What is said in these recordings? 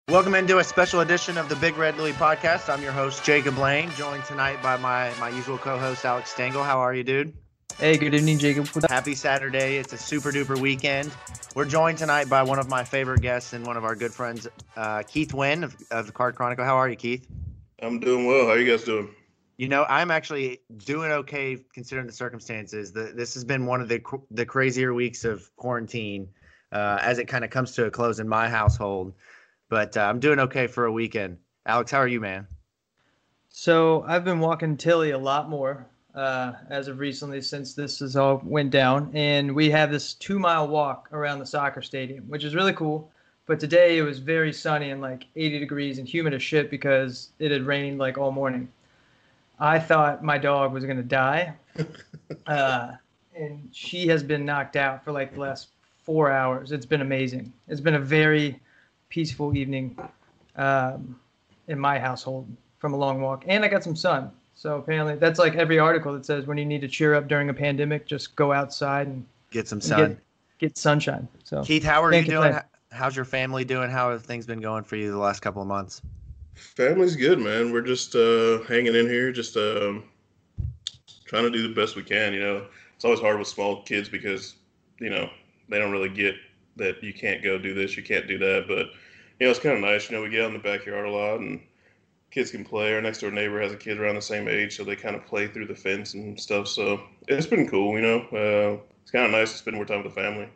Welcome into a special edition of the Big Red Louie podcast. I'm your host, Jacob Lane, joined tonight by my usual co-host, Alex Stengel. How are you, dude? Hey, good evening, Jacob. Happy Saturday. It's a super duper weekend. We're joined tonight by one of my favorite guests and one of our good friends, Keith Wynn of the Card Chronicle. How are you, Keith? I'm doing well. How are you guys doing? You know, I'm actually doing okay considering the circumstances. This has been one of the crazier weeks of quarantine as it kind of comes to a close in my household. But I'm doing okay for a weekend. Alex, how are you, man? So I've been walking Tilly a lot more as of recently since this has all went down. And we have this 2-mile walk around the soccer stadium, which is really cool. But today it was very sunny and like 80 degrees and humid as shit because it had rained like all morning. I thought my dog was going to die. And she has been knocked out for like the last 4 hours. It's been amazing. It's been a very peaceful evening in my household from a long walk, and I got some sun. So apparently that's like every article that says when you need to cheer up during a pandemic, just go outside and get some sun, get sunshine. So Keith, how are you doing? How's your family doing? How have things been going for you the last couple of months? Family's good, man. We're just hanging in here, just trying to do the best we can. You know, it's always hard with small kids because they don't really get that you can't go do this, you can't do that. But, it's kind of nice. We get out in the backyard a lot and kids can play. Our next door neighbor has a kid around the same age, so they kind of play through the fence and stuff. So it's been cool, It's kind of nice to spend more time with the family.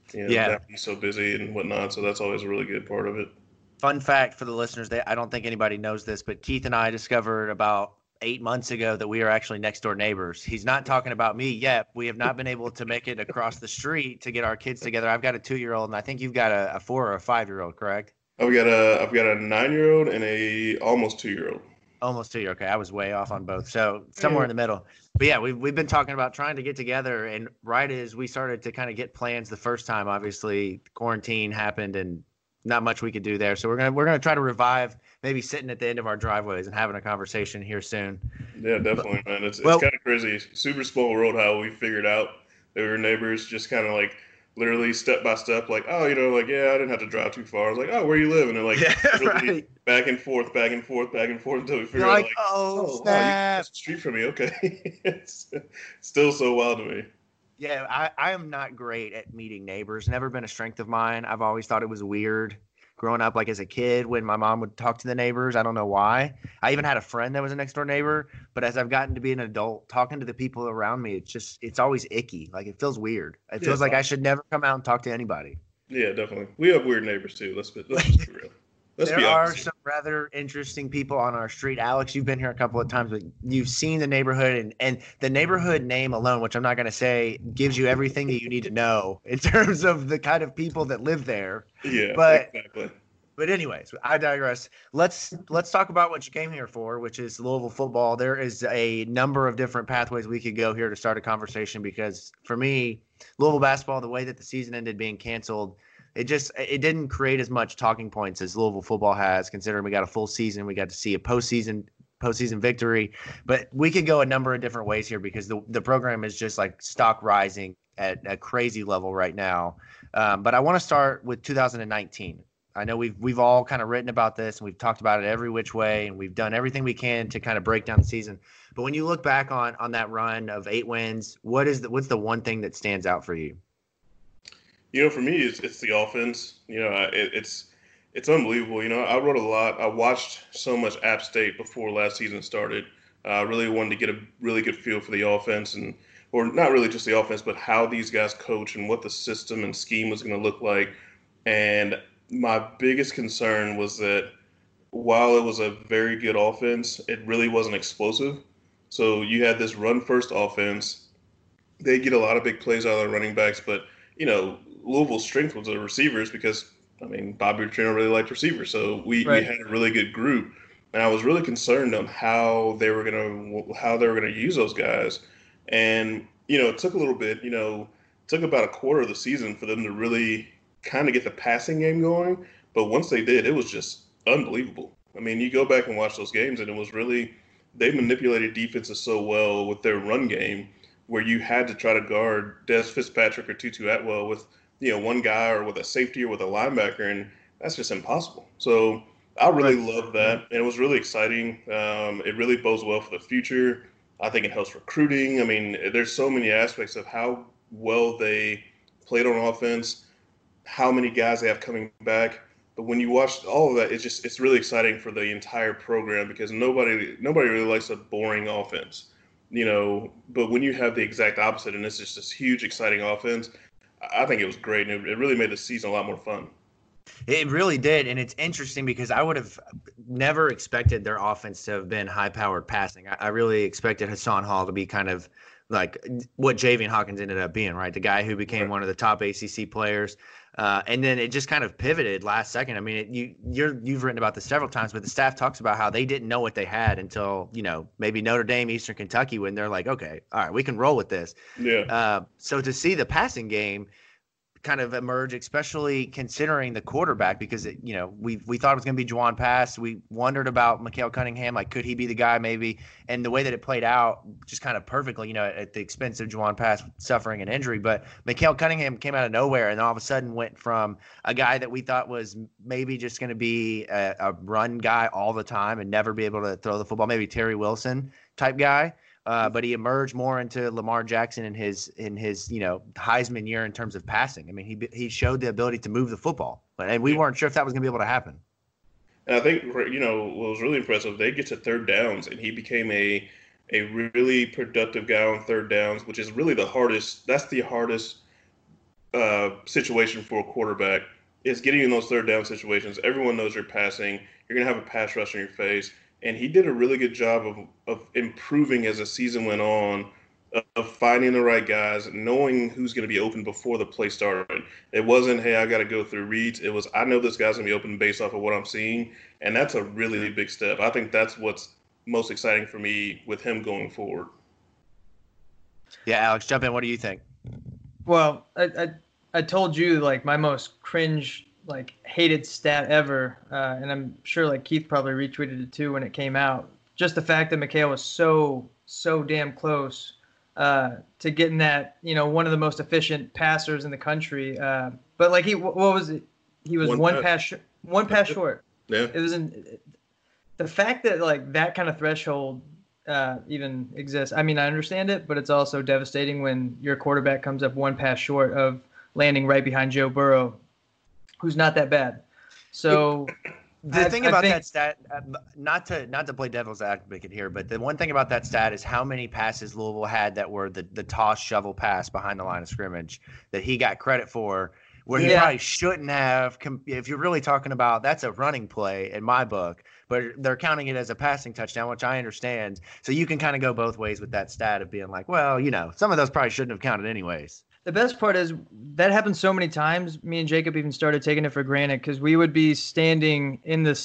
Not be so busy and whatnot. So that's always a really good part of it. Fun fact for the listeners, I don't think anybody knows this, but Keith and I discovered about 8 months ago that we are actually next door neighbors. He's not talking about me yet. We have not been able to make it across the street to get our kids together. I've got a 2-year-old, and I think you've got a 4 or a 5-year-old, correct? I've got a 9-year-old and a almost 2-year-old. Almost 2 year. Okay, I was way off on both. So somewhere in the middle. But yeah, we've been talking about trying to get together, and right as we started to kind of get plans the first time, obviously quarantine happened and not much we could do there. So we're gonna try to revive maybe sitting at the end of our driveways and having a conversation here soon. Yeah, definitely, man. It's kind of crazy. Super small world how we figured out that we were neighbors, just kind of like literally step by step, like, oh, I didn't have to drive too far. I was like, oh, where you live? And they're like, right. back and forth until we figured out, like, oh, snap. Wow, you across the street from me. Okay. It's still so wild to me. Yeah, I am not great at meeting neighbors. Never been a strength of mine. I've always thought it was weird growing up, like as a kid, when my mom would talk to the neighbors. I don't know why. I even had a friend that was a next door neighbor. But as I've gotten to be an adult, talking to the people around me, it's always icky. Like it feels weird. It feels like I should never come out and talk to anybody. Yeah, definitely. We have weird neighbors too. Let's just be real. There are some rather interesting people on our street. Alex, you've been here a couple of times, but you've seen the neighborhood, and the neighborhood name alone, which I'm not going to say, gives you everything that you need to know in terms of the kind of people that live there. Yeah, exactly. But anyways, I digress. Let's talk about what you came here for, which is Louisville football. There is a number of different pathways we could go here to start a conversation because for me, Louisville basketball, the way that the season ended being canceled, it didn't create as much talking points as Louisville football has, considering we got a full season. We got to see a postseason victory. But we could go a number of different ways here because the program is just like stock rising at a crazy level right now. But I want to start with 2019. I know we've all kind of written about this and we've talked about it every which way, and we've done everything we can to kind of break down the season. But when you look back on that run of 8 wins, what's the one thing that stands out for you? For me, it's the offense. It's unbelievable. I wrote a lot. I watched so much App State before last season started. I really wanted to get a really good feel for the offense, or not really just the offense, but how these guys coach and what the system and scheme was going to look like. And my biggest concern was that while it was a very good offense, it really wasn't explosive. So you had this run-first offense. They get a lot of big plays out of their running backs, but Louisville's strength was the receivers because, Bobby Petrino really liked receivers. So we had a really good group. And I was really concerned on how they were gonna use those guys. And, it took a little bit, it took about a quarter of the season for them to really kind of get the passing game going. But once they did, it was just unbelievable. You go back and watch those games, and it was really – they manipulated defenses so well with their run game where you had to try to guard Des Fitzpatrick or Tutu Atwell with, one guy or with a safety or with a linebacker. And that's just impossible. So I really Right. love that, and it was really exciting. It really bodes well for the future. I think it helps recruiting. I mean, there's so many aspects of how well they played on offense, how many guys they have coming back. But when you watch all of that, it's really exciting for the entire program because nobody really likes a boring offense, you know. But when you have the exact opposite, and it's just this huge, exciting offense, I think it was great, and it really made the season a lot more fun. It really did, and it's interesting because I would have never expected their offense to have been high-powered passing. I really expected Hassan Hall to be kind of like what Javian Hawkins ended up being, right? The guy who became Right. one of the top ACC players, and then it just kind of pivoted last second. I mean, you've written about this several times, but the staff talks about how they didn't know what they had until maybe Notre Dame, Eastern Kentucky, when they're like, okay, all right, we can roll with this. Yeah. So to see the passing game kind of emerge, especially considering the quarterback, because we thought it was going to be Juwan Pass. We wondered about Mikael Cunningham, like could he be the guy maybe? And the way that it played out, just kind of perfectly, at the expense of Juwan Pass suffering an injury. But Mikael Cunningham came out of nowhere, and all of a sudden went from a guy that we thought was maybe just going to be a run guy all the time and never be able to throw the football, maybe Terry Wilson type guy. But he emerged more into Lamar Jackson in his Heisman year in terms of passing. I mean, he showed the ability to move the football, and we Yeah. weren't sure if that was going to be able to happen. And I think what was really impressive, they get to third downs, and he became a really productive guy on third downs, which is really the hardest. That's the hardest situation for a quarterback is getting in those third down situations. Everyone knows you're passing. You're going to have a pass rush in your face. And he did a really good job of improving as the season went on, of finding the right guys, knowing who's going to be open before the play started. It wasn't, hey, I got to go through reads. It was, I know this guy's going to be open based off of what I'm seeing. And that's a really big step. I think that's what's most exciting for me with him going forward. Yeah, Alex, jump in. What do you think? Well, I told you like my most cringe like hated stat ever, and I'm sure like Keith probably retweeted it too when it came out. Just the fact that Mikael was so damn close to getting that, one of the most efficient passers in the country. But like what was it? He was one pass short. Yeah. It was the fact that like that kind of threshold even exists. I mean, I understand it, but it's also devastating when your quarterback comes up one pass short of landing right behind Joe Burrow, who's not that bad. So the thing about that stat, not to play devil's advocate here, but the one thing about that stat is how many passes Louisville had that were the toss shovel pass behind the line of scrimmage that he got credit for, where he probably shouldn't have. If you're really talking about, that's a running play in my book, but they're counting it as a passing touchdown, which I understand. So you can kind of go both ways with that stat of being like, well, some of those probably shouldn't have counted anyways. The best part is that happened so many times. Me and Jacob even started taking it for granted because we would be standing in the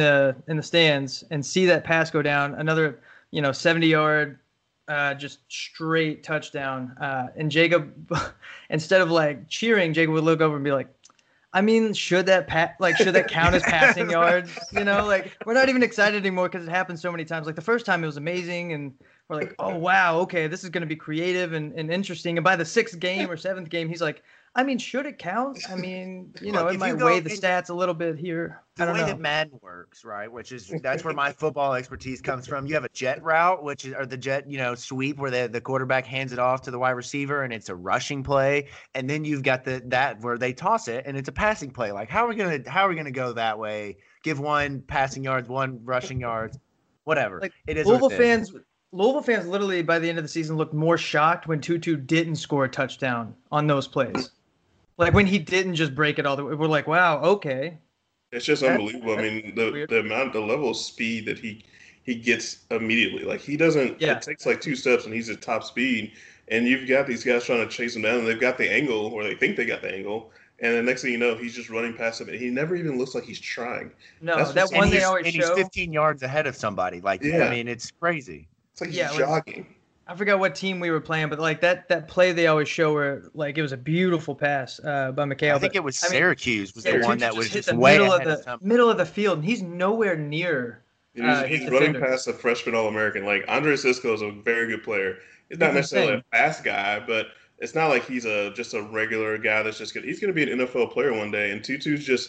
stands and see that pass go down, another 70-yard just straight touchdown. And Jacob, instead of like cheering, Jacob would look over and be like, I mean, should that count as passing yards? Like we're not even excited anymore because it happened so many times. Like the first time it was amazing and we're like, oh wow, okay, this is going to be creative and interesting. And by the 6th game or 7th game, he's like, I mean, should it count? I mean, Look, it might weigh the stats a little bit here. The way that Madden works, right? That's where my football expertise comes from. You have a jet route, or the jet, sweep where the quarterback hands it off to the wide receiver and it's a rushing play. And then you've got that where they toss it and it's a passing play. Like how are we gonna go that way? Give one passing yards, one rushing yards, whatever. Like it is. Louisville fans literally by the end of the season looked more shocked when Tutu didn't score a touchdown on those plays. Like when he didn't just break it all the way. We're like, wow, okay. It's just unbelievable. I mean, the level of speed that he gets immediately. Like he doesn't. Yeah. It takes like 2 steps and he's at top speed. And you've got these guys trying to chase him down, and they've got the angle, or they think they got the angle. And the next thing you know, he's just running past him, and he never even looks like he's trying. No, that one they always show. He's 15 yards ahead of somebody. Like, I mean, it's crazy. It's like he's jogging. I forgot what team we were playing, but like that play they always show where like it was a beautiful pass by Mikael. I think it was Syracuse was the one that was hit just the way middle of the field, and he's nowhere near. He's running past a freshman All-American. Like Andre Cisco is a very good player. He's not necessarily a fast guy, but it's not like he's just a regular guy that's just good. He's going to be an NFL player one day, and Tutu's just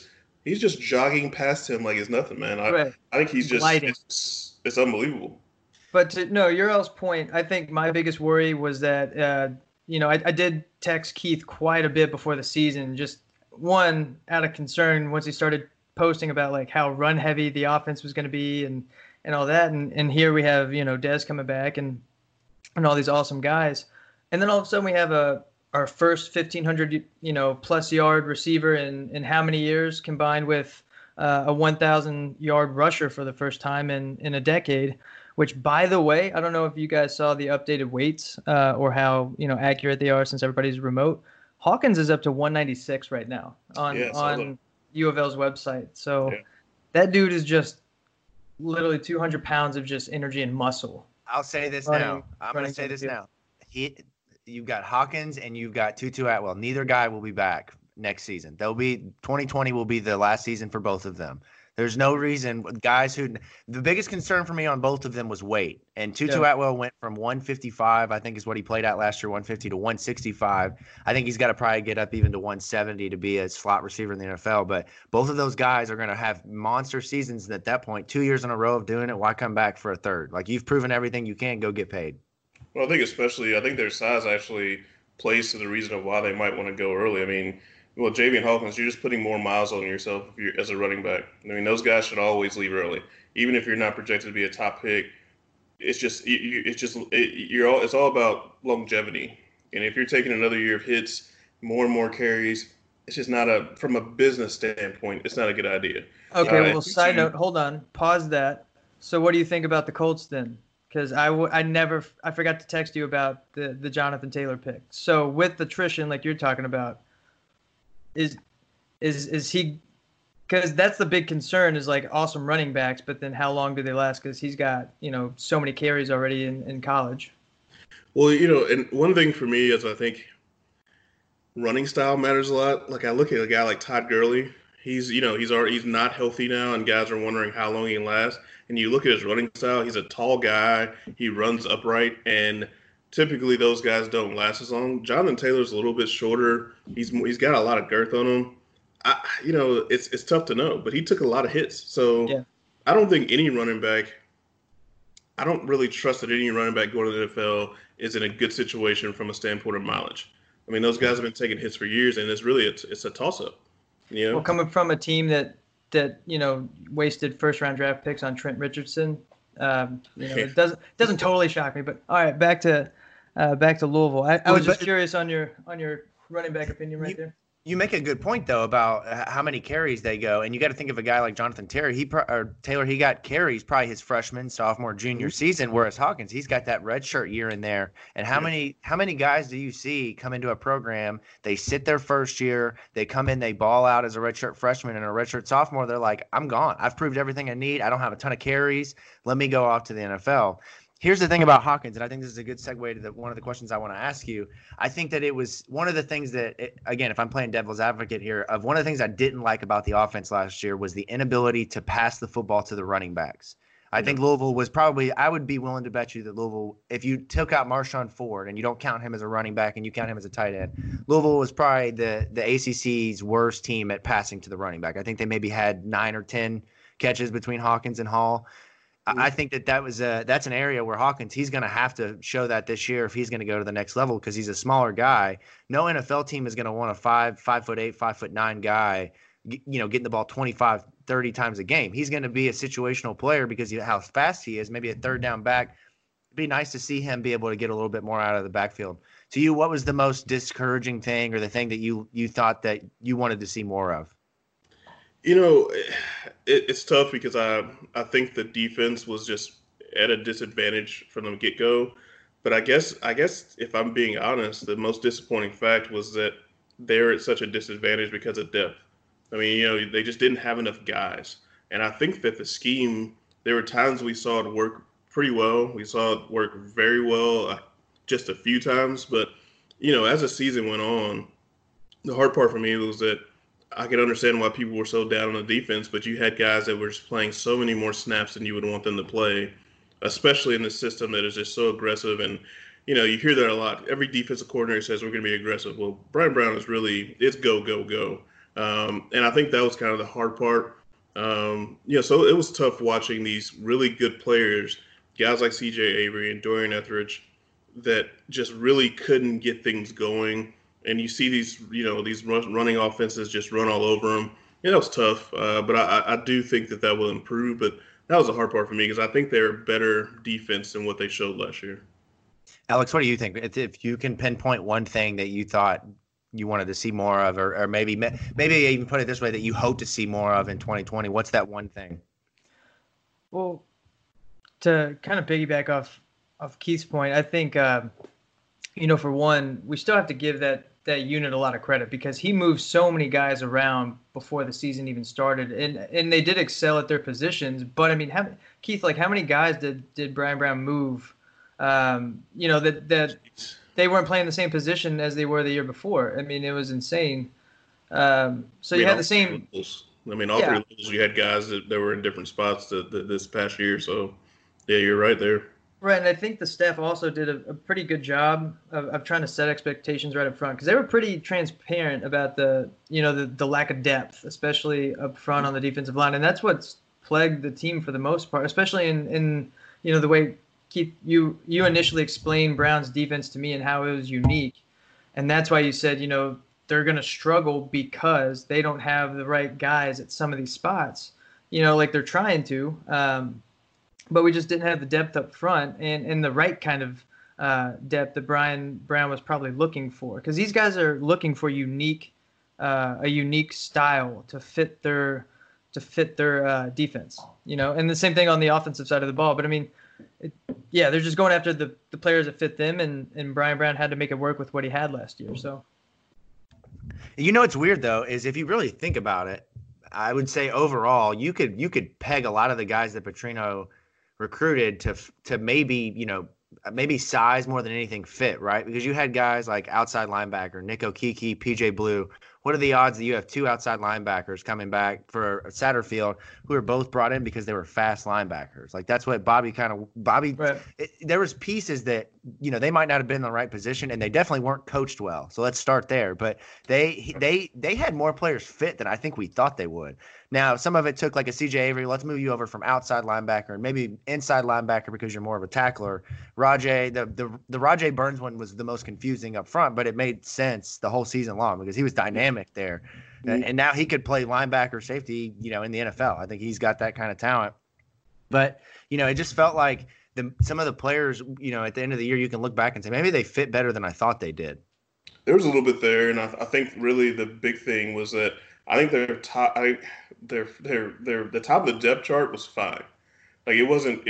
he's just jogging past him like it's nothing, man. Right. I think he's just Gliding. it's unbelievable. But to no, Urel's point, I think my biggest worry was that I did text Keith quite a bit before the season, just one out of concern once he started posting about like how run heavy the offense was going to be and all that, and here we have Dez coming back and all these awesome guys, and then all of a sudden we have our first 1,500 plus yard receiver in how many years, combined with a 1,000 yard rusher for the first time in a decade. Which, by the way, I don't know if you guys saw the updated weights or how accurate they are since everybody's remote. Hawkins is up to 196 right now on U of L's website. So that dude is just literally 200 pounds of just energy and muscle. I'll say this now. I'm going to say this now. You've got Hawkins and you've got Tutu Atwell. Neither guy will be back next season. 2020 will be the last season for both of them. There's no reason guys who – the biggest concern for me on both of them was weight. And Tutu Atwell went from 155, I think is what he played at last year, 150 to 165. I think he's got to probably get up even to 170 to be a slot receiver in the NFL. But both of those guys are going to have monster seasons at that point. 2 years in a row of doing it, why come back for a third? Like, you've proven everything you can, go get paid. Well, I think their size actually plays to the reason of why they might want to go early. I mean – well, Javian Hawkins, you're just putting more miles on yourself as a running back. I mean, those guys should always leave early, even if you're not projected to be a top pick. It's all about longevity. And if you're taking another year of hits, more and more carries, it's just not from a business standpoint, it's not a good idea. Okay. Well, side note, hold on, pause that. So, what do you think about the Colts then? Because I forgot to text you about the Jonathan Taylor pick. So, with attrition, like you're talking about. Is he, because that's the big concern, is like awesome running backs, but then how long do they last? Because he's got so many carries already in college. Well, and one thing for me is I think running style matters a lot. Like, I look at a guy like Todd Gurley. He's not healthy now, and guys are wondering how long he can last. And you look at his running style, he's a tall guy. He runs upright, and typically those guys don't last as long. Jonathan Taylor's a little bit shorter. He's got a lot of girth on him. It's tough to know, but he took a lot of hits. So I don't think any running back – I don't really trust that any running back going to the NFL is in a good situation from a standpoint of mileage. I mean, those guys have been taking hits for years, and it's a toss-up. Well, coming from a team that wasted first-round draft picks on Trent Richardson, it doesn't totally shock me. But all right, back to Louisville. I was just curious on your running back opinion right there. You make a good point, though, about how many carries they go. And you got to think of a guy like Jonathan Taylor. He got carries probably his freshman, sophomore, junior season, whereas Hawkins, he's got that redshirt year in there. And how many guys do you see come into a program, they sit their first year, they come in, they ball out as a redshirt freshman and a redshirt sophomore, they're like, I'm gone. I've proved everything I need. I don't have a ton of carries. Let me go off to the NFL. Here's the thing about Hawkins, and I think this is a good segue to one of the questions I want to ask you. I think that it was one of the things that, again, if I'm playing devil's advocate here, of one of the things I didn't like about the offense last year was the inability to pass the football to the running backs. I think Louisville was I would be willing to bet you that Louisville, if you took out Marshawn Ford and you don't count him as a running back and you count him as a tight end, Louisville was probably the ACC's worst team at passing to the running back. I think they maybe had 9 or 10 catches between Hawkins and Hall. I think that's an area where Hawkins, he's going to have to show that this year if he's going to go to the next level, because he's a smaller guy. No NFL team is going to want a 5'8", 5'9" guy, getting the ball 25, 30 times a game. He's going to be a situational player because of how fast he is, maybe a third down back. It'd be nice to see him be able to get a little bit more out of the backfield. To you, what was the most discouraging thing, or the thing that you thought that you wanted to see more of? It's tough because I think the defense was just at a disadvantage from the get-go. But I guess if I'm being honest, the most disappointing fact was that they're at such a disadvantage because of depth. I mean, they just didn't have enough guys. And I think that the scheme, there were times we saw it work pretty well. We saw it work very well just a few times. But, as the season went on, the hard part for me was that I could understand why people were so down on the defense, but you had guys that were just playing so many more snaps than you would want them to play, especially in the system that is just so aggressive. And, you hear that a lot. Every defensive coordinator says we're going to be aggressive. Well, Brian Brown is it's go, go, go. And I think that was kind of the hard part. So it was tough watching these really good players, guys like CJ Avery and Dorian Etheridge, that just really couldn't get things going. And you see these running offenses just run all over them. That was tough. But I do think that will improve. But that was the hard part for me because I think they're better defense than what they showed last year. Alex, what do you think? If you can pinpoint one thing that you thought you wanted to see more of, or maybe even put it this way, that you hope to see more of in 2020, what's that one thing? Well, to kind of piggyback off Keith's point, I think, for one, we still have to give that unit a lot of credit because he moved so many guys around before the season even started, and they did excel at their positions. But I mean, Keith, like how many guys did Brian Brown move? That they weren't playing the same position as they were the year before. I mean, it was insane. So you had the same. All three levels, you had guys that were in different spots this past year. So, yeah, you're right there. Right, and I think the staff also did a pretty good job of trying to set expectations right up front because they were pretty transparent about the lack of depth, especially up front on the defensive line, and that's what's plagued the team for the most part, especially in the way Keith you initially explained Brown's defense to me and how it was unique, and that's why you said they're going to struggle because they don't have the right guys at some of these spots, like they're trying to. But we just didn't have the depth up front and the right kind of depth that Brian Brown was probably looking for. Because these guys are looking for a unique style to fit their defense. And the same thing on the offensive side of the ball. But I mean, they're just going after the players that fit them, and Brian Brown had to make it work with what he had last year. So, it's weird though is if you really think about it, I would say overall you could peg a lot of the guys that Petrino recruited to maybe size more than anything fit, right? Because you had guys like outside linebacker Nick Okeke, PJ Blue. What are the odds that you have two outside linebackers coming back for Satterfield who were both brought in because they were fast linebackers? Like that's what Bobby right. There was pieces that, they might not have been in the right position and they definitely weren't coached well. So let's start there. But they had more players fit than I think we thought they would. Now, some of it took like a CJ Avery. Let's move you over from outside linebacker and maybe inside linebacker because you're more of a tackler. Rajay, the Rajay Burns one was the most confusing up front, but it made sense the whole season long because he was dynamic there. And now he could play linebacker, safety, in the NFL. I think he's got that kind of talent. But, it just felt like some of the players, at the end of the year, you can look back and say maybe they fit better than I thought they did. There was a little bit there, and I think really the big thing was that I think their top, the top of the depth chart was fine. Like it wasn't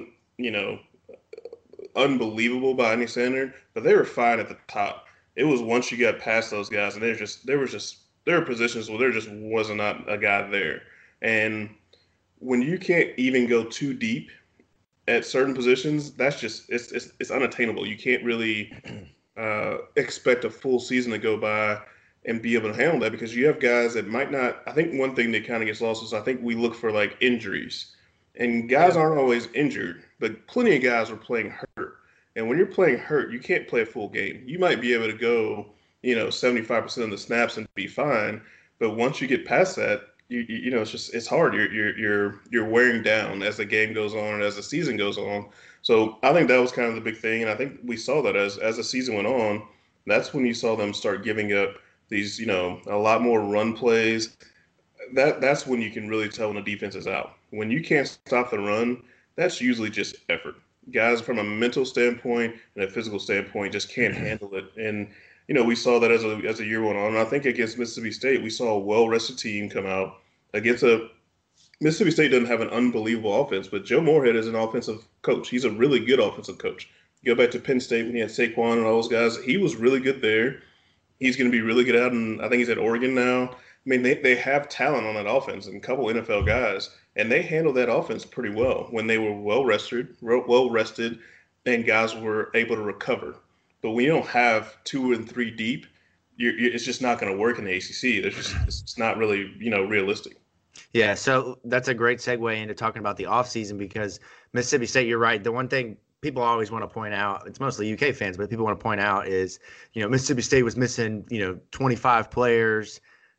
unbelievable by any standard, but they were fine at the top. It was once you got past those guys, and there were positions where there just was not a guy there. And when you can't even go too deep at certain positions, that's just it's unattainable. You can't really expect a full season to go by and be able to handle that because you have guys that might not. I think one thing that kind of gets lost is I think we look for like injuries, and guys aren't always injured, but plenty of guys are playing hurt. And when you're playing hurt, you can't play a full game. You might be able to go, 75% of the snaps and be fine, but once you get past that, it's hard. You're wearing down as the game goes on and as the season goes on. So I think that was kind of the big thing, and I think we saw that as the season went on. That's when you saw them start giving up these, a lot more run plays. That's when you can really tell when the defense is out. When you can't stop the run, that's usually just effort. Guys from a mental standpoint and a physical standpoint just can't handle it. And, we saw that as the year went on. And I think against Mississippi State, we saw a well-rested team come out against Mississippi State doesn't have an unbelievable offense, but Joe Moorhead is an offensive coach. He's a really good offensive coach. Go back to Penn State when he had Saquon and all those guys. He was really good there. He's going to be really good out, and I think he's at Oregon now. I mean, they have talent on that offense and a couple NFL guys, and they handled that offense pretty well when they were well rested, and guys were able to recover. But when you don't have 2 and 3 deep, it's just not going to work in the ACC. It's not really realistic. Yeah, so that's a great segue into talking about the offseason because Mississippi State, you're right. The one thing people always want to point out, it's mostly UK fans, but people want to point out is, Mississippi State was missing, 25 players.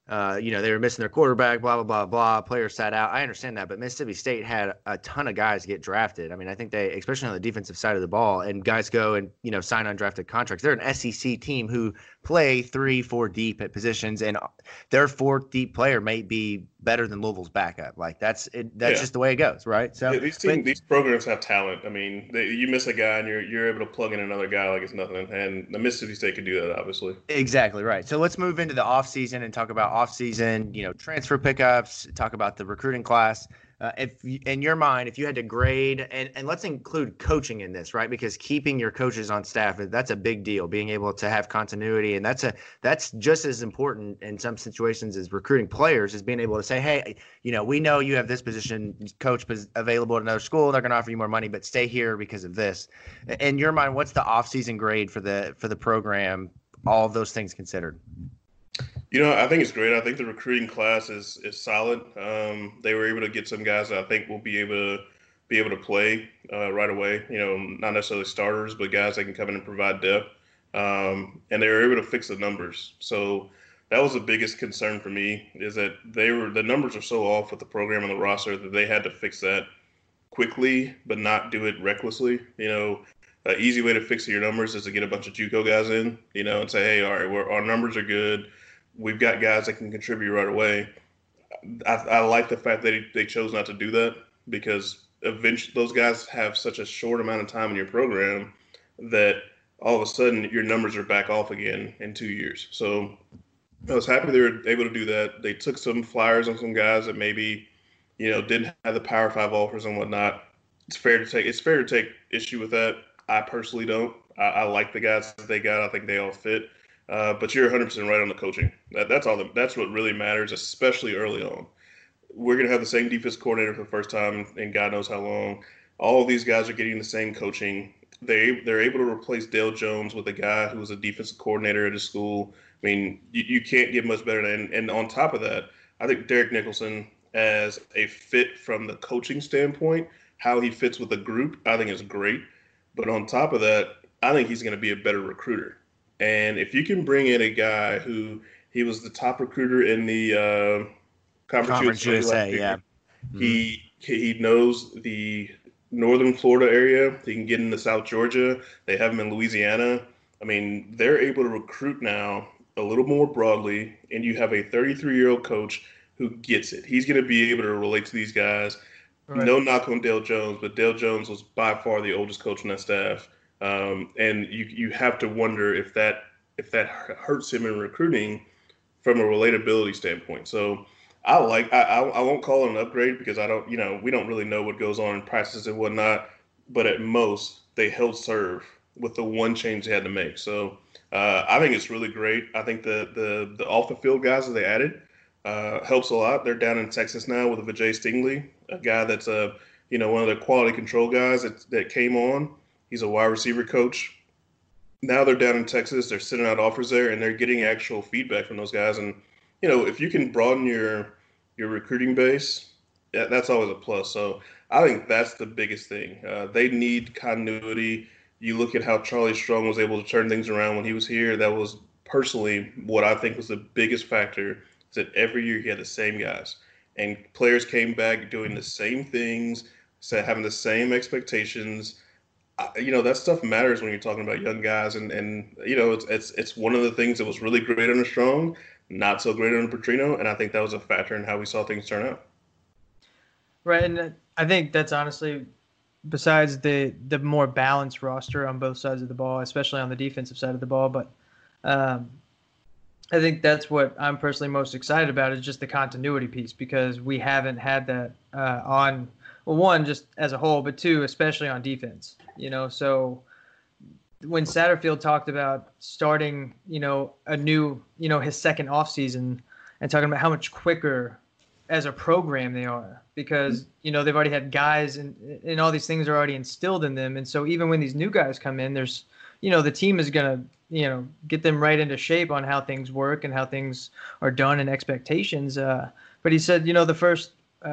They were missing their quarterback, blah, blah, blah, blah. Players sat out. I understand that, but Mississippi State had a ton of guys get drafted. I mean, I think they, especially on the defensive side of the ball, and guys go and, sign undrafted contracts. They're an SEC team who play 3-4 deep at positions, and their fourth deep player may be better than Louisville's backup. Like that's just the way it goes, right? So these programs have talent. I mean, you miss a guy and you're able to plug in another guy like it's nothing. And the Mississippi State could do that, obviously. Exactly right. So let's move into the offseason and talk about offseason, transfer pickups, talk about the recruiting class. If in your mind, if you had to grade, and let's include coaching in this, right? Because keeping your coaches on staff, that's a big deal. Being able to have continuity, and that's just as important in some situations as recruiting players, is being able to say, hey, we know you have this position coach available at another school. They're going to offer you more money, but stay here because of this. In your mind, what's the offseason grade for the program? All of those things considered. I think it's great. I think the recruiting class is solid. They were able to get some guys that I think will be able to play right away. Not necessarily starters, but guys that can come in and provide depth. And they were able to fix the numbers. So that was the biggest concern for me, is that the numbers are so off with the program and the roster that they had to fix that quickly, but not do it recklessly. An easy way to fix your numbers is to get a bunch of JUCO guys in, and say, hey, all right, our numbers are good. We've got guys that can contribute right away. I like the fact that they chose not to do that, because eventually those guys have such a short amount of time in your program that all of a sudden your numbers are back off again in 2 years. So I was happy they were able to do that. They took some flyers on some guys that maybe, didn't have the Power 5 offers and whatnot. It's fair to take issue with that. I personally don't. I like the guys that they got. I think they all fit. But you're 100% right on the coaching. That's what really matters, especially early on. We're going to have the same defense coordinator for the first time in God knows how long. All of these guys are getting the same coaching. They're able to replace Dale Jones with a guy who was a defensive coordinator at his school. I mean, you can't get much better than. And on top of that, I think Derek Nicholson, as a fit from the coaching standpoint, how he fits with the group, I think is great. But on top of that, I think he's going to be a better recruiter. And if you can bring in a guy who he was the top recruiter in the Conference USA, yeah. He knows the northern Florida area. He can get into South Georgia. They have him in Louisiana. I mean, they're able to recruit now a little more broadly, and you have a 33-year-old coach who gets it. He's going to be able to relate to these guys. Right. No knock on Dale Jones, but Dale Jones was by far the oldest coach on that staff. And you have to wonder if that hurts him in recruiting from a relatability standpoint. So I won't call it an upgrade, because we don't really know what goes on in practices and whatnot, but at most they held serve with the one change they had to make. So I think it's really great. I think the off the field guys that they added helps a lot. They're down in Texas now with Vijay Stingley, a guy that's one of the quality control guys that came on. He's a wide receiver coach. Now they're down in Texas. They're sending out offers there, and they're getting actual feedback from those guys. And, if you can broaden your recruiting base, that's always a plus. So I think that's the biggest thing. They need continuity. You look at how Charlie Strong was able to turn things around when he was here. That was personally what I think was the biggest factor, is that every year he had the same guys. And players came back doing the same things, having the same expectations. That stuff matters when you're talking about young guys, and it's one of the things that was really great under Strong, not so great under Petrino, and I think that was a factor in how we saw things turn out. Right, and I think that's honestly, besides the more balanced roster on both sides of the ball, especially on the defensive side of the ball, but I think that's what I'm personally most excited about, is just the continuity piece, because we haven't had that on. Well, one, just as a whole, but two, especially on defense. So when Satterfield talked about starting, a new, his second offseason, and talking about how much quicker as a program they are, because, they've already had guys and all these things are already instilled in them. And so even when these new guys come in, there's, the team is going to, get them right into shape on how things work and how things are done and expectations. But he said, the first,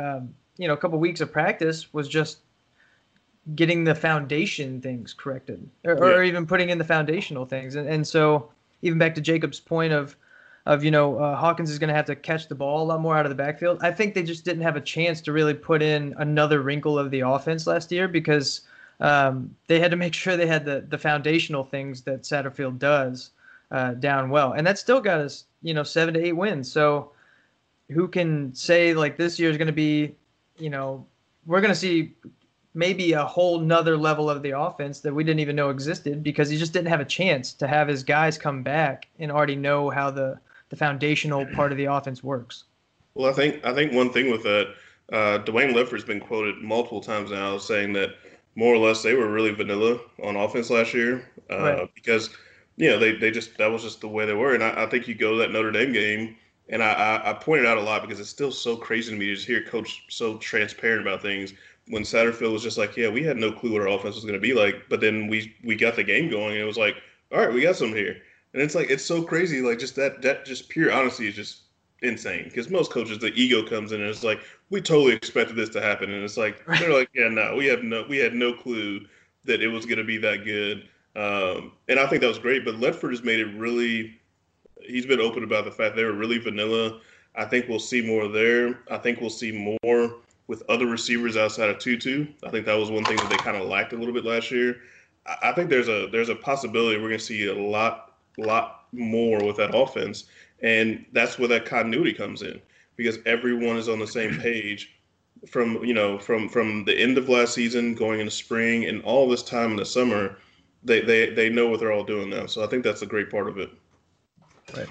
a couple weeks of practice was just getting the foundation things corrected, or even putting in the foundational things. And so even back to Jacob's point of of Hawkins is going to have to catch the ball a lot more out of the backfield. I think they just didn't have a chance to really put in another wrinkle of the offense last year because they had to make sure they had the foundational things that Satterfield does down well, and that still got us 7 to 8 wins. So who can say like this year is going to be, we're going to see maybe a whole nother level of the offense that we didn't even know existed because he just didn't have a chance to have his guys come back and already know how the foundational part of the offense works. Well, I think one thing with that, Dwayne Lefferts been quoted multiple times now saying that more or less they were really vanilla on offense last year Right. because they just that was just the way they were, and I think you go to that Notre Dame game, and I pointed out a lot because it's still so crazy to me to just hear Coach so transparent about things. When Satterfield was just like, yeah, we had no clue what our offense was going to be like, but then we got the game going, and it was like, all right, we got something here, and it's like it's so crazy, like just that just pure honesty is just insane because most coaches the ego comes in and it's like we totally expected this to happen, and it's like they're like, yeah, no, we had no clue that it was going to be that good. And I think that was great, but Ledford has made it really. He's been open about the fact they were really vanilla. I think we'll see more there. I think we'll see more with other receivers outside of Tutu. I think that was one thing that they kind of lacked a little bit last year. I think there's a possibility we're going to see a lot more with that offense, and that's where that continuity comes in because everyone is on the same page from the end of last season going into spring and all this time in the summer. They know what they're all doing now, so I think that's a great part of it. Right.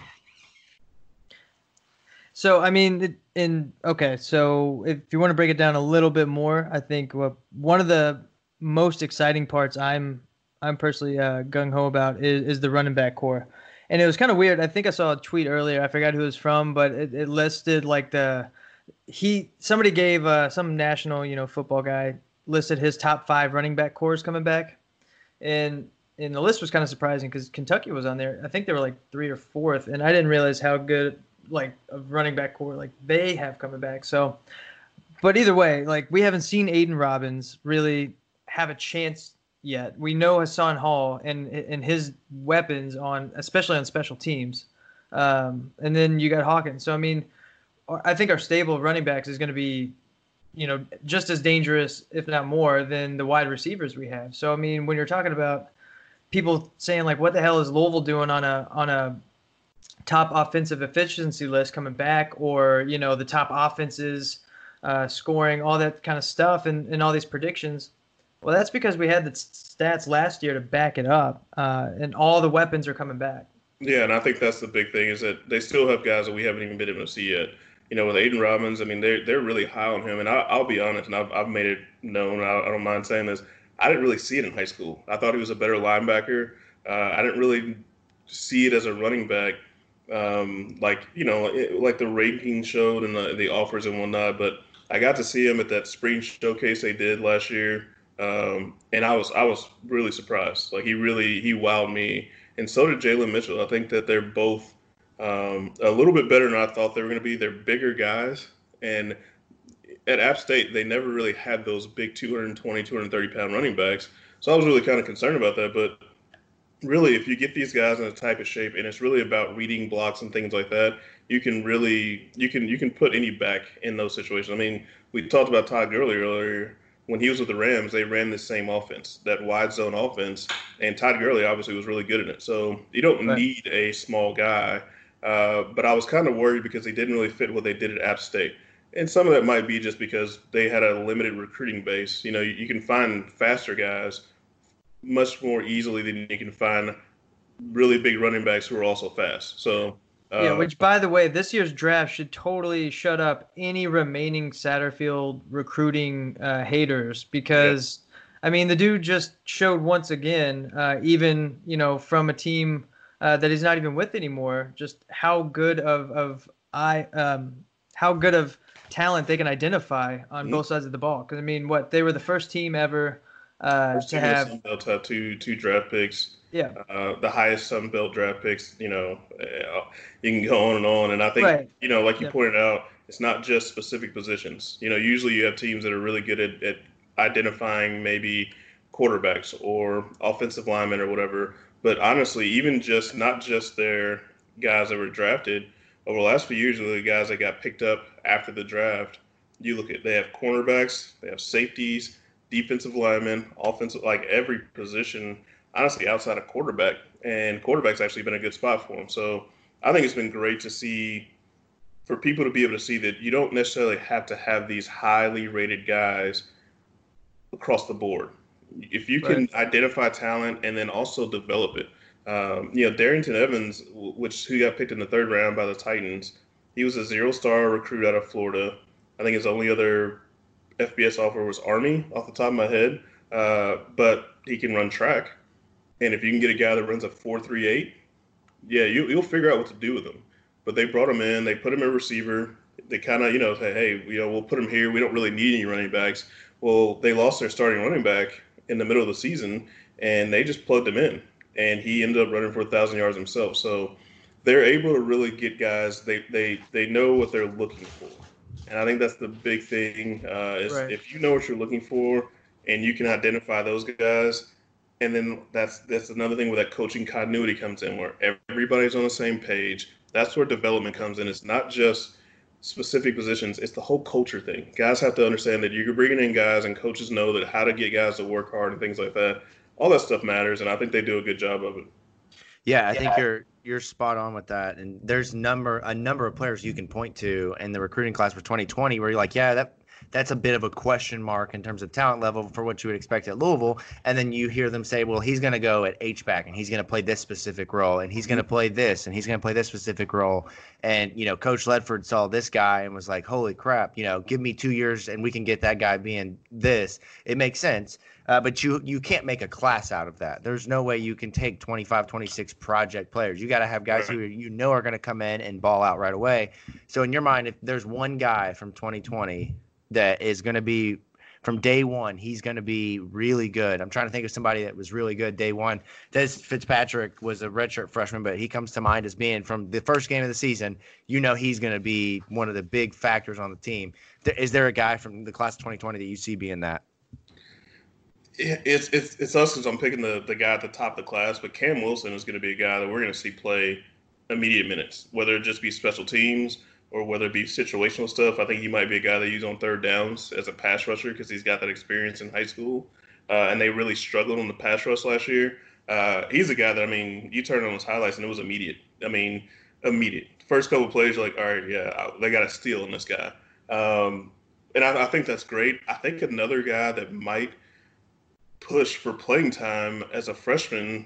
So I mean, so if you want to break it down a little bit more, I think one of the most exciting parts I'm personally gung ho about is the running back core, and it was kind of weird. I think I saw a tweet earlier. I forgot who it was from, but it listed like somebody gave some national football guy listed his top 5 running back cores coming back, and the list was kind of surprising because Kentucky was on there. I think they were like 3rd or 4th, and I didn't realize how good like a running back core like they have coming back. So, but either way, like we haven't seen Aiden Robbins really have a chance yet. We know Hassan Hall and his weapons especially on special teams, and then you got Hawkins. So I mean, I think our stable of running backs is going to be just as dangerous, if not more, than the wide receivers we have. So I mean, when you're talking about people saying like, what the hell is Louisville doing on a top offensive efficiency list coming back, or the top offenses scoring, all that kind of stuff, and all these predictions? Well, that's because we had the stats last year to back it up, and all the weapons are coming back. Yeah, and I think that's the big thing is that they still have guys that we haven't even been able to see yet. With Aiden Robbins, I mean, they're really high on him, and I'll be honest, and I've made it known. I don't mind saying this. I didn't really see it in high school. I thought he was a better linebacker. I didn't really see it as a running back, like the ranking showed and the offers and whatnot. But I got to see him at that spring showcase they did last year, and I was really surprised. Like he wowed me, and so did Jalen Mitchell. I think that they're both a little bit better than I thought they were going to be. They're bigger guys, and at App State, they never really had those big 220, 230-pound running backs. So I was really kind of concerned about that. But really, if you get these guys in a type of shape, and it's really about reading blocks and things like that, you can put any back in those situations. I mean, we talked about Todd Gurley earlier. When he was with the Rams, they ran the same offense, that wide zone offense, and Todd Gurley obviously was really good at it. So you don't need a small guy. But I was kind of worried because they didn't really fit what they did at App State. And some of that might be just because they had a limited recruiting base. You can find faster guys much more easily than you can find really big running backs who are also fast. So yeah, which by the way, this year's draft should totally shut up any remaining Satterfield recruiting haters because, I mean, the dude just showed once again, even from a team that he's not even with anymore, just how good of talent they can identify on both sides of the ball. Because I mean, they were the first team ever to have. Sun Belt have two draft picks. Yeah. The highest Sun Belt draft picks. You can go on and on. And I think like you pointed out, it's not just specific positions. Usually you have teams that are really good at identifying maybe quarterbacks or offensive linemen or whatever. But honestly, even not just their guys that were drafted over the last few years, are the guys that got picked up after the draft. You look at, they have cornerbacks, they have safeties, defensive linemen, offensive, like every position, honestly, outside of quarterback. And quarterback's actually been a good spot for them. So I think it's been great to see, for people to be able to see that you don't necessarily have to have these highly rated guys across the board. If you can identify talent and then also develop it. Darrington Evans, who got picked in the third round by the Titans, he was a 0-star recruit out of Florida. I think his only other FBS offer was Army, off the top of my head. But he can run track. And if you can get a guy that runs a 4.38, yeah, you'll figure out what to do with him. But they brought him in. They put him in receiver. They kind of, say, hey, we'll put him here. We don't really need any running backs. Well, they lost their starting running back in the middle of the season, and they just plugged him in. And he ended up running for 1,000 yards himself. So they're able to really get guys. They know what they're looking for. And I think that's the big thing is if you know what you're looking for and you can identify those guys, and then that's another thing where that coaching continuity comes in, where everybody's on the same page. That's where development comes in. It's not just specific positions. It's the whole culture thing. Guys have to understand that you're bringing in guys, and coaches know that how to get guys to work hard and things like that. All that stuff matters, and I think they do a good job of it. Yeah, I think you're spot on with that. And there's a number of players you can point to in the recruiting class for 2020 where you're like, yeah, that's a bit of a question mark in terms of talent level for what you would expect at Louisville. And then you hear them say, well, he's going to go at H-back, and he's going to play this specific role, and he's going to play this, and he's going to play this specific role. And, Coach Ledford saw this guy and was like, holy crap, give me 2 years and we can get that guy being this. It makes sense. But you can't make a class out of that. There's no way you can take 25, 26 project players. You got to have guys who are going to come in and ball out right away. So in your mind, if there's one guy from 2020 that is going to be from day one, he's going to be really good. I'm trying to think of somebody that was really good day one. Des Fitzpatrick was a redshirt freshman, but he comes to mind as being from the first game of the season. He's going to be one of the big factors on the team. Is there a guy from the class of 2020 that you see being that? It's us because I'm picking the guy at the top of the class, but Cam Wilson is going to be a guy that we're going to see play immediate minutes, whether it just be special teams or whether it be situational stuff. I think he might be a guy they use on third downs as a pass rusher because he's got that experience in high school, and they really struggled on the pass rush last year. He's a guy that, you turn on his highlights and it was immediate. Immediate. First couple of plays, you're like, all right, yeah, they got a steal in this guy. And I think that's great. I think another guy that might push for playing time as a freshman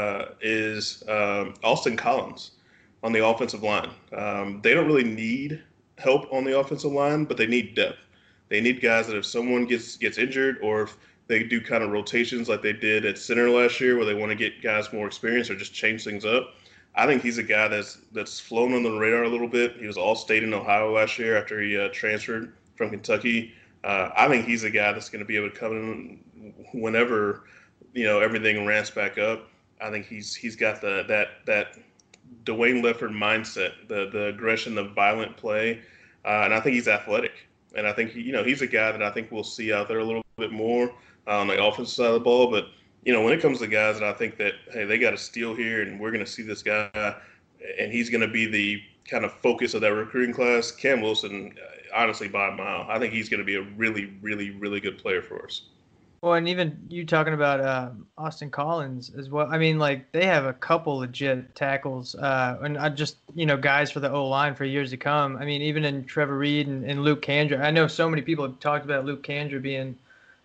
is Austin Collins on the offensive line. They don't really need help on the offensive line, but they need depth. They need guys that if someone gets injured, or if they do kind of rotations like they did at center last year where they want to get guys more experience or just change things up. I think he's a guy that's flown on the radar a little bit. He was All-State in Ohio last year after he transferred from Kentucky. I think he's a guy that's going to be able to come in whenever, everything ramps back up. I think he's got that Dwayne Ledford mindset, the aggression, the violent play, and I think he's athletic. And I think he's a guy that I think we'll see out there a little bit more on the offensive side of the ball. But when it comes to guys that I think that, hey, they got a steal here, and we're going to see this guy, and he's going to be the kind of focus of that recruiting class, Cam Wilson, honestly, by a mile. I think he's going to be a really, really, really good player for us. Well, and even you talking about Austin Collins as well. They have a couple legit tackles, and just guys for the O-line for years to come. Even in Trevor Reed and Luke Kandra. I know so many people have talked about Luke Kandra being,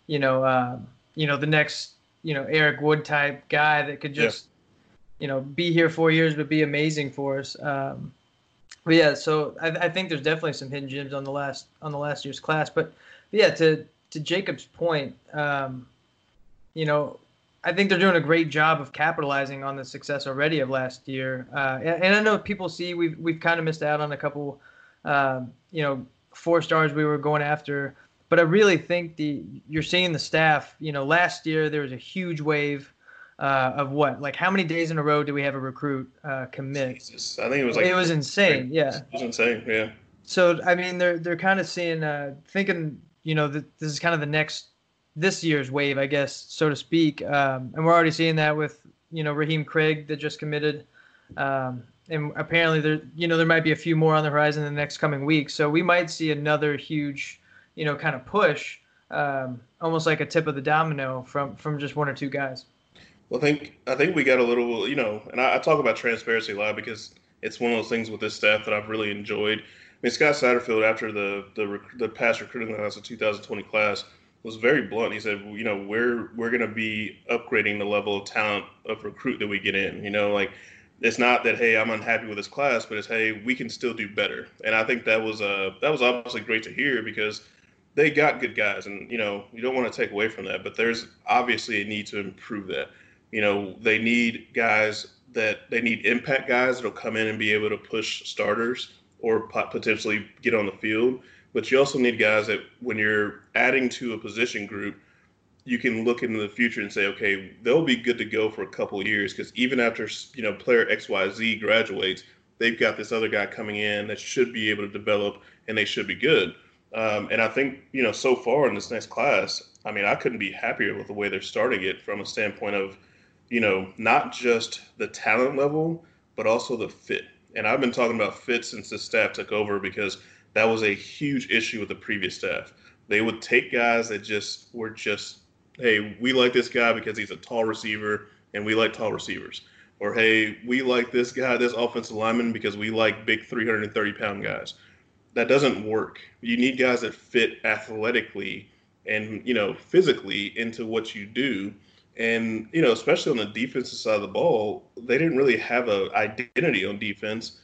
the next, Eric Wood type guy that could just, be here 4 years but be amazing for us. But yeah, so I think there's definitely some hidden gems on the last year's class. But yeah, to Jacob's point, I think they're doing a great job of capitalizing on the success already of last year. And I know people see we've kind of missed out on a couple, 4 stars we were going after. But I really think you're seeing the staff. Last year there was a huge wave of what? Like, how many days in a row did we have a recruit commit? Jesus. I think it was it was insane. Yeah. It was insane. Yeah. So they're kind of seeing, thinking, that this is kind of this year's wave, I guess, so to speak. And we're already seeing that with, Raheem Craig that just committed. and apparently there might be a few more on the horizon in the next coming weeks. So we might see another huge, kind of push, almost like a tip of the domino from just one or two guys. Well, I think we got a little, and I talk about transparency a lot because it's one of those things with this staff that I've really enjoyed. I mean, Scott Satterfield, after the past recruiting class, the 2020 class, was very blunt. He said, we're going to be upgrading the level of talent of recruit that we get in. Like it's not that, hey, I'm unhappy with this class, but it's, hey, we can still do better. And I think that was obviously great to hear because they got good guys, and you don't want to take away from that, but there's obviously a need to improve that. They need they need impact guys that'll come in and be able to push starters or potentially get on the field. But you also need guys that when you're adding to a position group, you can look into the future and say, okay, they'll be good to go for a couple of years because even after player XYZ graduates, they've got this other guy coming in that should be able to develop and they should be good. And I think so far in this next class, I mean, I couldn't be happier with the way they're starting it from a standpoint of not just the talent level, but also the fit. And I've been talking about fit since this staff took over because that was a huge issue with the previous staff. They would take guys that were hey, we like this guy because he's a tall receiver and we like tall receivers. Or, hey, we like this guy, this offensive lineman, because we like big 330-pound guys. That doesn't work. You need guys that fit athletically and, physically into what you do. And, especially on the defensive side of the ball, they didn't really have an identity on defense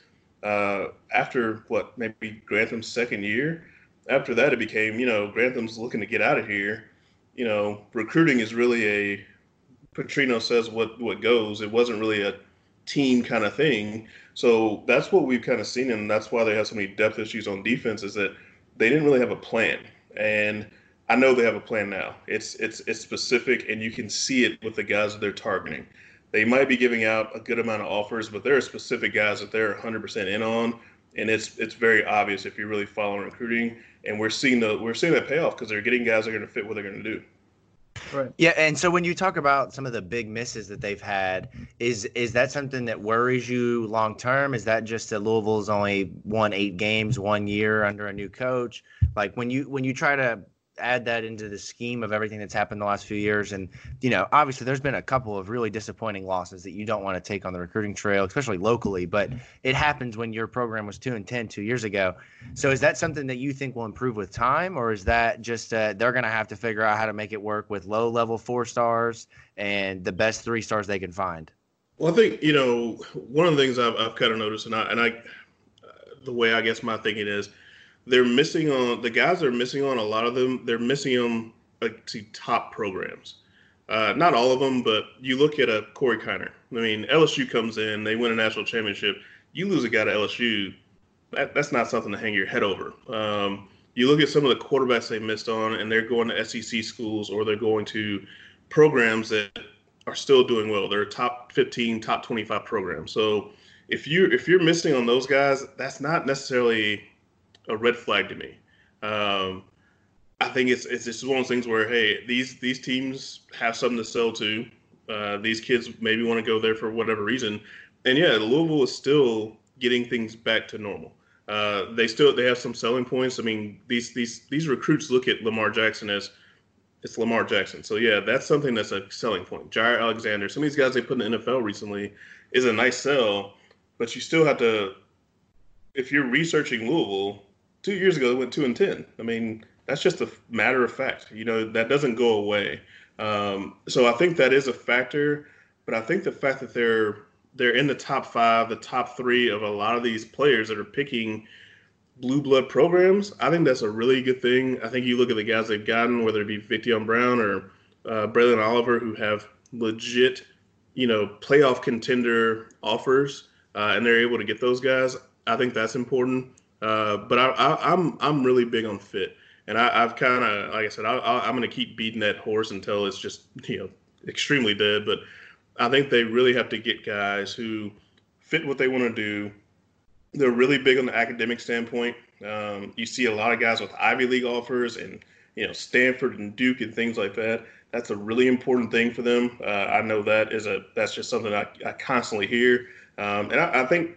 after, maybe Grantham's second year. After that, it became, Grantham's looking to get out of here. Recruiting is really Petrino says what goes. It wasn't really a team kind of thing. So that's what we've kind of seen, and that's why they have so many depth issues on defense is that they didn't really have a plan. And I know they have a plan now. It's specific, and you can see it with the guys that they're targeting. They might be giving out a good amount of offers, but there are specific guys that they're 100% in on, and it's very obvious if you're really following recruiting. And we're seeing that payoff because they're getting guys that are going to fit what they're going to do. Right. Yeah, and so when you talk about some of the big misses that they've had, is that something that worries you long term? Is that just that Louisville's only won 8 games 1 year under a new coach? Like when you try to add that into the scheme of everything that's happened the last few years, and obviously there's been a couple of really disappointing losses that you don't want to take on the recruiting trail, especially locally, but it happens when your program was 2-10 2 years ago. So is that something that you think will improve with time, or is that just they're going to have to figure out how to make it work with low level 4 stars and the best 3 stars they can find? Well, I think one of the things I've kind of noticed, and I the way I guess my thinking is, they're missing on the guys that are missing on a lot of them. They're missing on to top programs. Not all of them, but you look at a Corey Kiner. I mean, LSU comes in, they win a national championship. You lose a guy to LSU, that's not something to hang your head over. You look at some of the quarterbacks they missed on, and they're going to SEC schools or they're going to programs that are still doing well. They're top 15, top 25 programs. So if you're missing on those guys, that's not necessarily a red flag to me. I think it's just one of those things where, hey, these teams have something to sell to. These kids maybe want to go there for whatever reason, and yeah, Louisville is still getting things back to normal. They have some selling points. I mean, these recruits look at Lamar Jackson as it's Lamar Jackson. So yeah, that's something that's a selling point. Jair Alexander, some of these guys they put in the NFL recently is a nice sell, but you still have to. If you're researching Louisville, 2 years ago, they went 2-10. I mean, that's just a matter of fact. That doesn't go away. So I think that is a factor. But I think the fact that they're in the top 5, the top 3 of a lot of these players that are picking blue blood programs, I think that's a really good thing. I think you look at the guys they've gotten, whether it be Victor Brown or Braylon Oliver, who have legit, playoff contender offers, and they're able to get those guys. I think that's important. But I'm really big on fit, and I've kind of, like I said, I'm going to keep beating that horse until it's just extremely dead. But I think they really have to get guys who fit what they want to do. They're really big on the academic standpoint. You see a lot of guys with Ivy League offers and Stanford and Duke and things like that. That's a really important thing for them. I know that's just something I constantly hear, and I think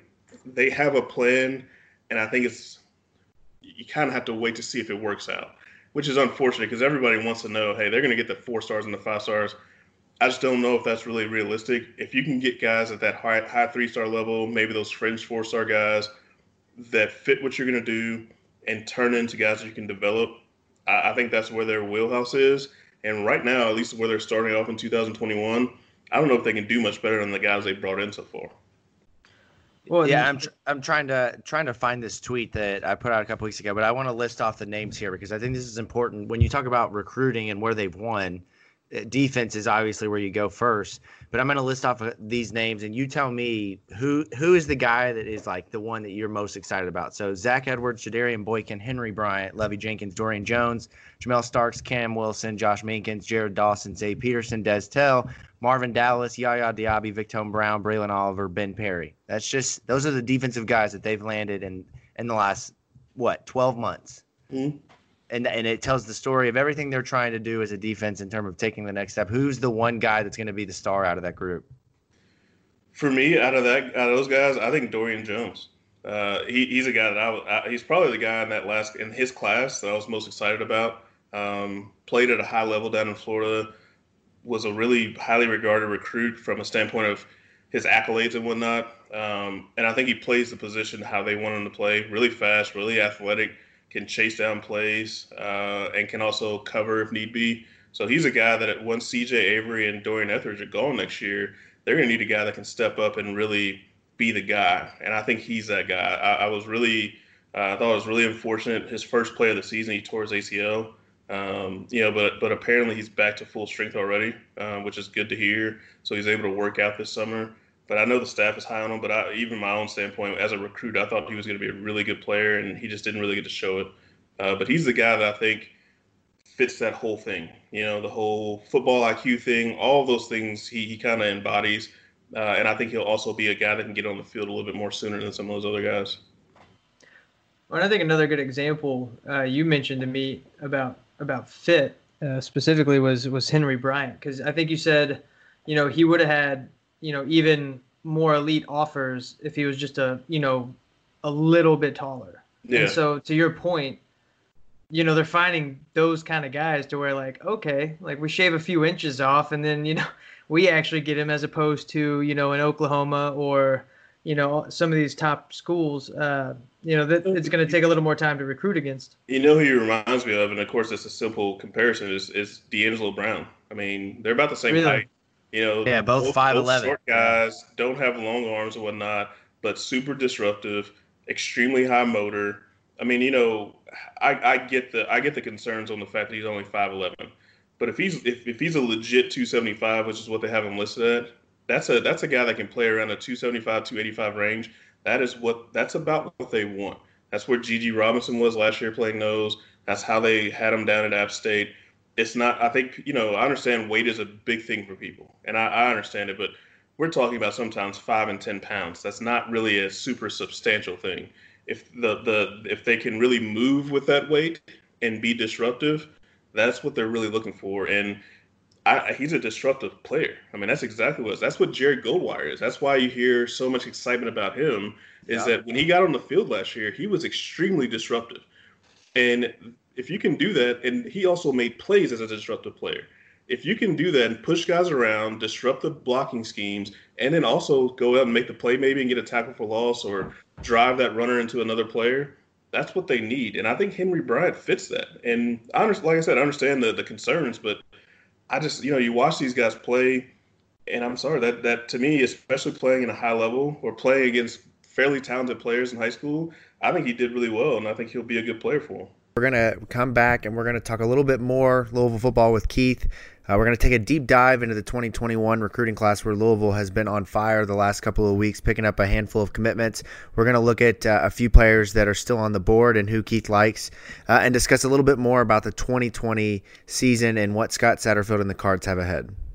they have a plan, and I think you kind of have to wait to see if it works out, which is unfortunate because everybody wants to know, hey, they're going to get the 4 stars and the 5 stars. I just don't know if that's really realistic. If you can get guys at that high 3-star level, maybe those fringe 4-star guys that fit what you're going to do and turn into guys that you can develop, I think that's where their wheelhouse is. And right now, at least where they're starting off in 2021, I don't know if they can do much better than the guys they brought in so far. Well, yeah, I'm trying to find this tweet that I put out a couple weeks ago, but I want to list off the names here because I think this is important. When you talk about recruiting and where they've won, defense is obviously where you go first. But I'm going to list off these names, and you tell me who is the guy that is like the one that you're most excited about. So Zach Edwards, Shadarian Boykin, Henry Bryant, Levy Jenkins, Dorian Jones, Jamel Starks, Cam Wilson, Josh Minkins, Jared Dawson, Zay Peterson, Des Tell, Marvin Dallas, Yaya Diaby, Victone Brown, Braylon Oliver, Ben Perry. Those are the defensive guys that they've landed in the last 12 months. Mm-hmm. And it tells the story of everything they're trying to do as a defense in terms of taking the next step. Who's the one guy that's going to be the star out of that group? For me, out of those guys, I think Dorian Jones. He's a guy that he's probably the guy in his class that I was most excited about. Played at a high level down in Florida. Was a really highly regarded recruit from a standpoint of his accolades and whatnot. And I think he plays the position how they want him to play. Really fast, really athletic. Can chase down plays, and can also cover if need be. So he's a guy that once CJ Avery and Dorian Etheridge are gone next year, they're going to need a guy that can step up and really be the guy. And I think he's that guy. I thought it was really unfortunate. His first play of the season, he tore his ACL. But apparently he's back to full strength already, which is good to hear. So he's able to work out this summer. But I know the staff is high on him. But even my own standpoint, as a recruit, I thought he was going to be a really good player, and he just didn't really get to show it. But he's the guy that I think fits that whole thing. The whole football IQ thing, all of those things he kind of embodies. And I think he'll also be a guy that can get on the field a little bit more sooner than some of those other guys. Well, I think another good example you mentioned to me about fit specifically was Henry Bryant, because I think you said, he would have had even more elite offers if he was just a little bit taller. Yeah. And so to your point, they're finding those kind of guys to where okay, we shave a few inches off and then, we actually get him, as opposed to, in Oklahoma or, some of these top schools, that it's going to take a little more time to recruit against. Who he reminds me of, and of course it's a simple comparison, is D'Angelo Brown. I mean, they're about the same height. Both 5'11". Short guys, don't have long arms and whatnot, but super disruptive, extremely high motor. I mean, I get the concerns on the fact that he's only 5'11", but if he's a legit 275, which is what they have him listed at, that's a guy that can play around the 275, 285 range. That's about what they want. That's where Gigi Robinson was last year playing nose. That's how they had him down at App State. It's not, I think, I understand weight is a big thing for people, and I understand it, but we're talking about sometimes 5 and 10 pounds. That's not really a super substantial thing. If if they can really move with that weight and be disruptive, that's what they're really looking for. And he's a disruptive player. I mean, that's exactly that's what Jared Goldwire is. That's why you hear so much excitement about him, is that when he got on the field last year, he was extremely disruptive. And if you can do that, and he also made plays as a disruptive player. If you can do that and push guys around, disrupt the blocking schemes, and then also go out and make the play maybe and get a tackle for loss or drive that runner into another player, that's what they need. And I think Henry Bryant fits that. And like I said, I understand the concerns, but I just, you watch these guys play, and I'm sorry, that to me, especially playing in a high level or playing against fairly talented players in high school, I think he did really well, and I think he'll be a good player for him. We're going to come back, and we're going to talk a little bit more Louisville football with Keith. We're going to take a deep dive into the 2021 recruiting class, where Louisville has been on fire the last couple of weeks, picking up a handful of commitments. We're going to look at a few players that are still on the board and who Keith likes, and discuss a little bit more about the 2020 season and what Scott Satterfield and the Cards have ahead.